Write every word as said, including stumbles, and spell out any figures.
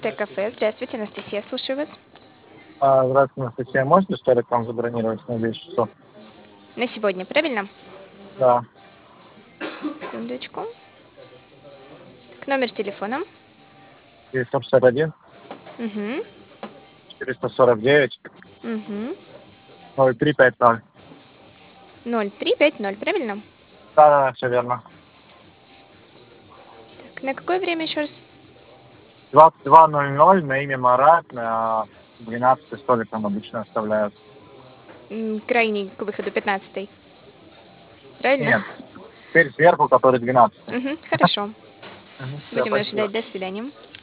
Анастасия кафе. Здравствуйте, Анастасия, слушаю вас. А, здравствуйте, Анастасия. Можете столик вам забронировать на десять часов? На сегодня, правильно? Да. Секундочку. Так, номер телефона. девятьсот шестьдесят один, Угу. четыреста сорок девять, Угу. ноль три пять ноль. ноль три пять ноль, правильно? Да, да, все верно. Так, на какое время еще раз? двадцать два ноль ноль на имя Марат, на двенадцатый столик нам обычно оставляют. М, Крайний к выходу пятнадцатый. Правильно? Нет, теперь сверху, который двенадцатый. Угу. Хорошо. Все, Будем спасибо. ожидать. До свидания.